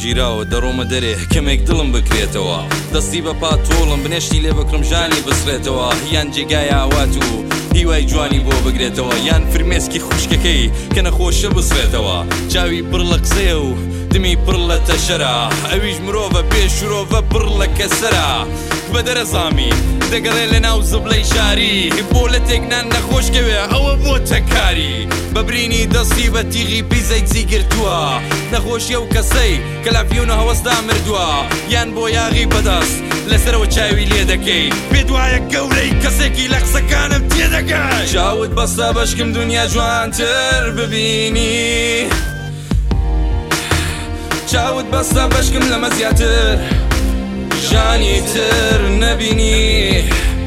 گیراوە دەڕۆمە دەرێ کەمێک دڵم بکرێتەوە دەستی بە پاتۆڵم بنێشتی لێ بکڕم ژانی بسرێتەوە یان جێگای ئاوات و هیوای جوانی بۆ بگرێتەوە یان فرمێسکی خوشکەکەی کە نەخۆشە بسرێتەوە چاوی پڕ لە قسەیە و دمی پڕ لە تەشەرە ئەویش مرۆڤە پێشورۆڤە پڕ لە کەسەرە بە دەرەزامی دەگەڕێ لە ناو زبلەی شاری بۆ لە تێکنان نەخۆشکەوێ ئەوە بۆ تەکاری بەبرینی دەستی بە تیغی پیزەی جیگرتووە نەخۆشیە و کەسەی کە لافیونە هەوەستا مردووە یان بۆ یاغی بەدەست لەسەرەوە چاوی لێ دەکەی پێت وایە گەورەی کەسێکی لە قسەکانم تێدەگەی چاوت بەستە بەشکم دنیا جوانتر ببینی چاوت بەستە بەشکم لەمە زیاتر ژانی تر نەبینی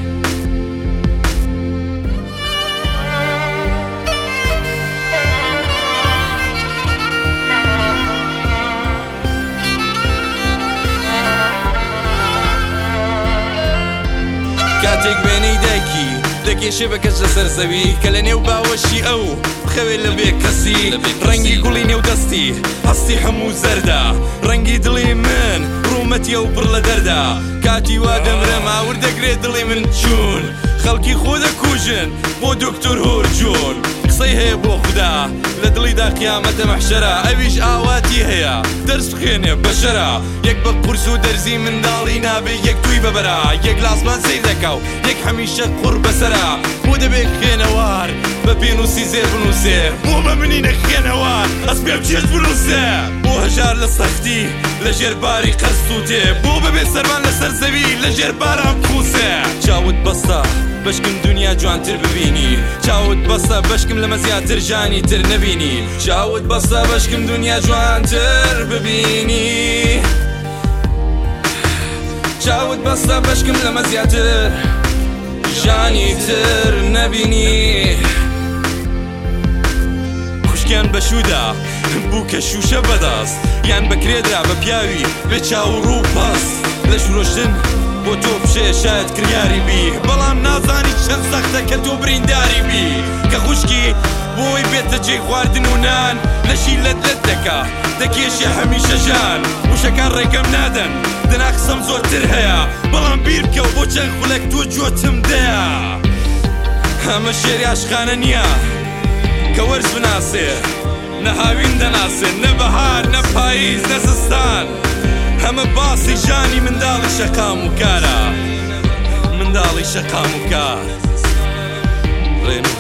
کاتێک بێنەی دایکی دەکێشێ بە کەس لەسەر زەوی کە لە نێو باوەشی ئەو بخەوێ لە بێ کەسی ڕەنگی گوڵی نێو دەستی هەستی هەموو زەردا ڕەنگی دڵی من ڕوومەتیە و پڕ لە دەردا کاتی وا دەمرە ماور دەگرێت دڵی من چوون خەڵکی خۆ دەکوژن بۆ دکتۆر هۆرجۆن قسەی هەیە بۆ خوددا لە دڵیدا قیامەتە مەحشەرە ئەویش ئاواتی هەیە دەرس بخوێنێ بەشەرە یەک بە قورس و دەرزی منداڵی نابێ یەک توی بەبەرە یەک لاسمان سیر دەکا و یەک هەمیشە قوڕ بەسەرە بۆ دەبێت خوێنەوار بە پێنووسی زێر بنووسێ بۆ بە منینە خوێنەوار ئەس پێ بچێت بنووسێ بۆ هەژار لە سەختی لە ژێر باری قەرسووتێ بۆ بەبێ سەرمان لەسەر زەوی لە ژێر باران بخوسێ چاوت بەستە بەشکم دنیا جوانتر ببینی چاوت بەستە بەشکم لەمە زیاتر ژانی تر نەبینی چاوت بەستە بەشکم دنیا جوانتر ببینی چاوت بەستە بەشکم لەمە زیاتر ژانی تر نەبینی خوشکیان بەشودا بوو کە شوشە بەدەست یان بەکرێدرا بە پیاوی بێ چاو ڕوو پەست لە شورۆشتن بۆ تۆ بشێ شاید کریاری بی بەڵام نازانی چەند سەختە کە تۆ برینداری بی کە خوشکی بۆی بێتە جێی خواردن و نان لەشی لەت دەکا دەکێشێ هەمیشە ژان وشەکان ڕێگەم نادەن دنا قسەم زۆرتر هەیە بەڵام بیر بکە و بۆ چەند خولەک تۆ جۆتم دەیە ئەمە شێری عاشقانە نییە کە وەرز بناسێ نە هاوین دەناسێ نە بەهار نە پاییز نە زستان همه باسی ژانی منداڵی شەقام و کارە منداڵی شەقام و کار ڕێن